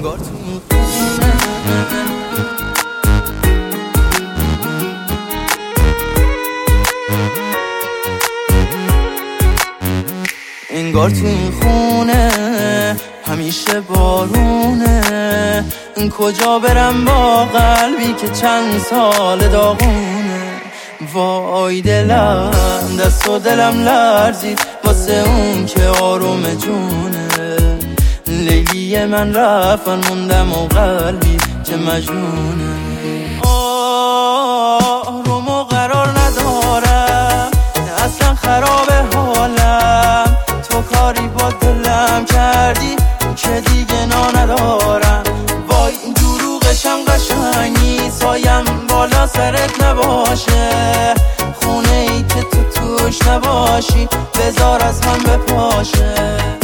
انگار تو این خونه، انگار تو این خونه همیشه بارونه. کجا برم با قلبی که چند سال داغونه؟ وای دلم، دست و دلم لرزید واسه اون که آروم جونه. لیلی من رفتن موندم و قلبی که مجنونه. آروم و قرار ندارم، اصلا خراب حالم. تو کاری با دلم کردی که دیگه نا ندارم. وای دروغشم قشنگی، سایم بالا سرت نباشه. خونه ای که تو توش نباشی بذار از هم بپاشه.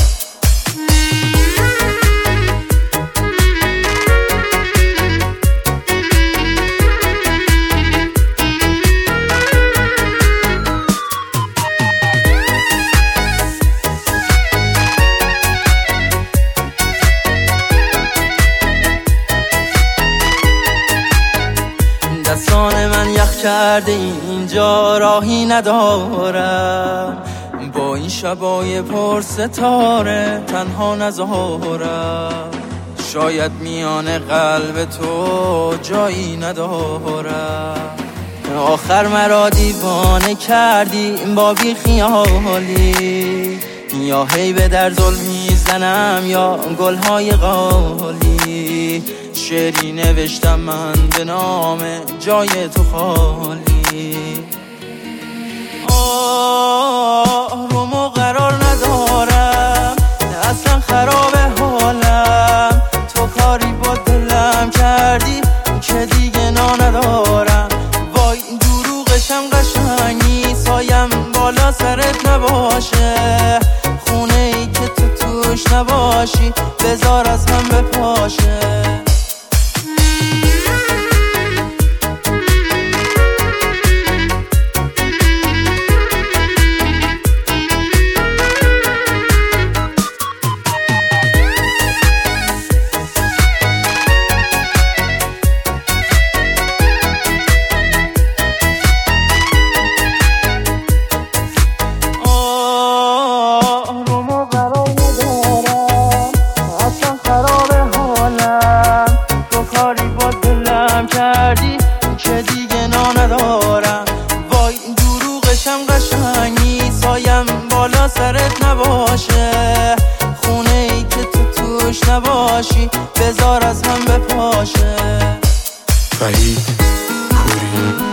دستان من یخ کرده اینجا راهی ندارم. با این شبای پر ستاره تنها نذارم. شاید میان قلب تو جایی ندارم. آخر مرا دیوانه کردی با بی خیالی. یا هی به در ظلم میزنم یا گلهای قالی. شعری نوشتم من به نام جای تو خالی. آروم و قرار ندارم، اصلا خراب حالم. تو کاری با دلم کردی که دیگه نا ندارم. وای دروغشم قشنگی، سایم بالا سرت نباشه. خونه ای که تو توش نباشی بذار از هم بپاشه. کردی که دیگه نا ندارم. وای دروغشم قشنگی، سایم بالا سرت نباشه. خونه ای که تو توش نباشی بذار از هم بپاشه. وحید پوری